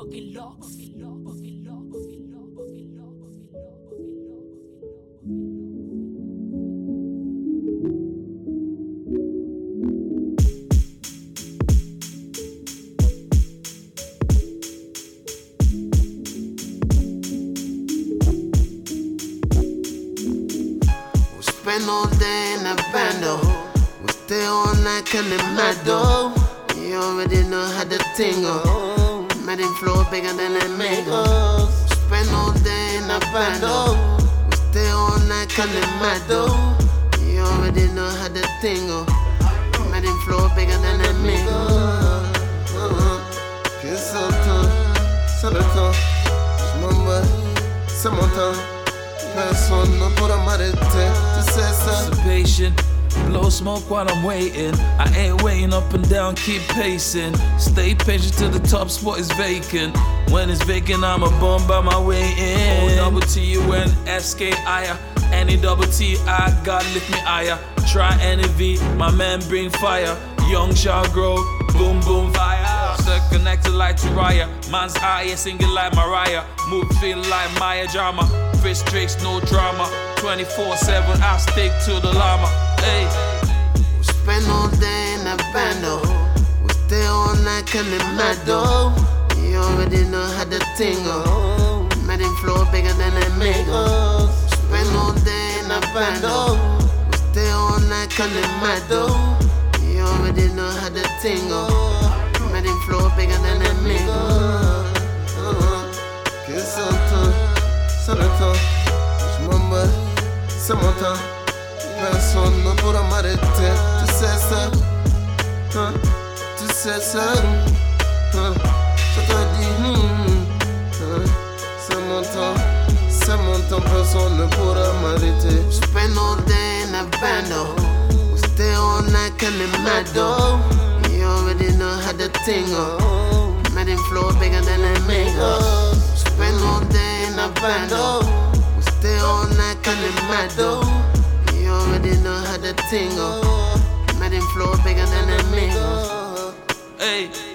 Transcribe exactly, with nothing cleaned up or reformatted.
fucking locks. Spend all day in a bando. We stay all night kinda mad though. You already know how the thing go. Made him flow bigger than a mango. Spend all day in a bando. We stay all night kinda mad though. You already know how the thing go. Made him flow bigger than a mango. Kiss on time, sur le temps. J'm'en bats, c'est mon temps. Personne ne pourra m'arrêter, tu sais ça. So patient, blow smoke while I'm waiting. I ain't waiting up and down, keep pacing. Stay patient till the top spot is vacant. When it's vacant, I'm a bomb by my way in. O double T U N S K I. Any double T, I God lift me higher. Try any V, my man bring fire. Young shall grow, boom boom fire. Stay connected like Turaya. Man's higher, singing like Mariah. Move feel like Maya Jama. Fish tricks, no drama. twenty-four seven, I stick to the llama. Hey. We spend all day in a bando. We stay all night kinda mad though. You already know how the thing go. Made him flow bigger than a mango. Spend all day in a bando. We stay all night kinda mad though. You already know how the thing go. Made him flow bigger than a mango. Kiss on time, sur le temps. J'm'en bats, c'est mon temps. Personne ne pourra m'arrêter, tu sais ça. Hein? Tu sais ça. Hein? Je te dis, hmm, hein? C'est mon temps, c'est mon temps. Personne ne pourra m'arrêter. Spend all day in a bando. We stay all night kinda mad though. You already know how the thing go. Made him flow bigger than a mango. Spend all day in a bando. We stay all night kinda mad though. You already know how the thing go. Made him flow bigger than a mango. Hey.